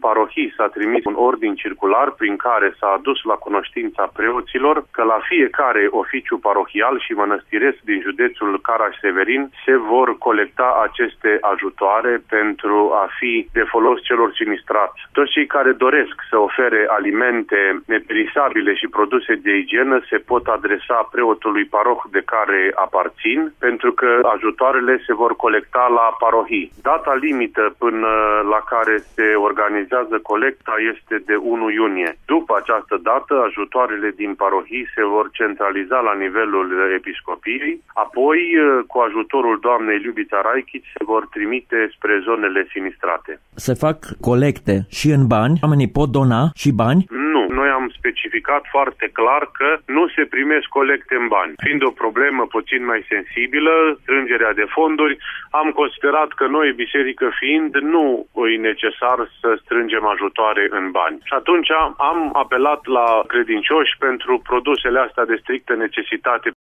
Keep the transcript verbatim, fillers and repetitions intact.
parohii s-a trimis un ordin circular prin care s-a adus la cunoștința preoților că la fiecare oficiu parohial și mănăstiresc din județul Caraș-Severin se vor colecta aceste ajutoare pentru a fi de folos celor sinistrați. Toți cei care doresc să ofere alimente neperisabile și produse de igienă se pot adresa preotului paroh de care aparțin, pentru că ajutoarele se vor colecta la parohii. Data limită până la care se organizează colecta este de unu iunie. După această dată, ajutoarele din parohii se vor centraliza la nivelul episcopiei, apoi, cu ajutorul doamnei Liubița Raichici, se vor trimite spre zonele sinistrate. Se fac colecte și în bani? Oamenii pot dona și bani? Nu. Noi am specificat foarte clar că nu se primesc colecte în bani. Fiind o problemă puțin mai sensibilă, strângerea de fonduri, am considerat că noi, biserică fiind, nu e necesar să strângem ajutoare în bani. Și atunci am apelat la credincioși pentru produsele astea de strictă necesitate.